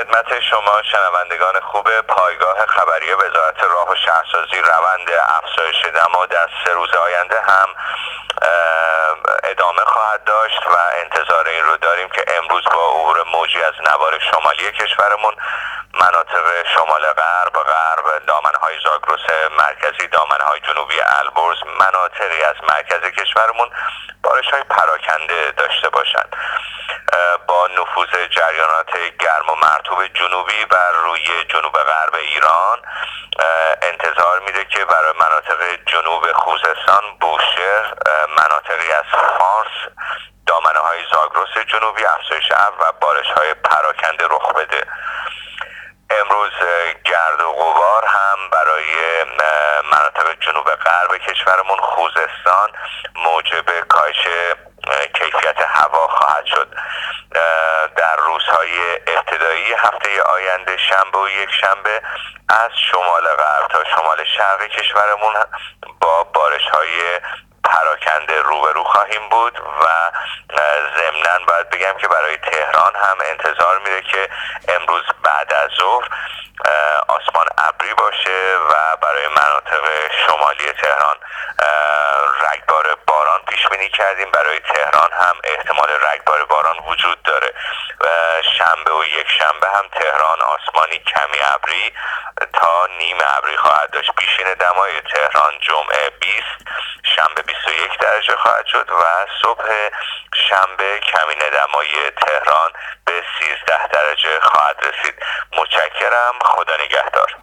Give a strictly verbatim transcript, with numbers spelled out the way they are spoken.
خدمت شما شنوندگان خوب. پایگاه خبری وزارت راه و شهرسازی روند افزایش دما در سه روز آینده هم ادامه خواهد داشت و انتظار این رو داریم که امروز با عبور موجی از نوار شمالی کشورمون مناطق شمال غرب، غرب، دامنهای زاگرس مرکزی، دامنهای جنوبی البرز، مناطقی از مرکز کشورمون بارش‌های پراکنده داشته باشند. با نفوذ جریانات گرم و مرطوب جنوبی بر روی جنوب غرب ایران انتظار میده که برای مناطق جنوب خوزستان، بوشهر، مناطقی از فارس، دامنه‌های زاگرس جنوبی افزایش ابر و بارش‌های پراکنده رخ بده. امروز گرد و غبار هم برای مناطق جنوب غرب کشورمون، خوزستان، موجب کاهش کیفیت هوا خواهد شد. در روزهای ابتدایی هفته آینده، شنبه و یک شنبه، از شمال غرب تا شمال شرق کشورمون با بارش‌های پراکنده روبرو خواهیم بود و ضمناً باید بگم که برای تهران هم انتظار میره که امروز بعد از ظهر آسمان ابری باشه و برای مناطق شمالی تهران رگبار باران پیش بینی کردیم. برای تهران هم احتمال رگبار باران وجود داره. شنبه و یک شنبه هم تهران آسمانی کمی ابری تا نیم ابری خواهد داشت. پیشین دمای تهران جمعه بیست، شنبه بیست و یک درجه خواهد شد و صبح شنبه کمین دمای تهران به سیزده درجه خواهد رسید. متشکرم. خدا نگهدار.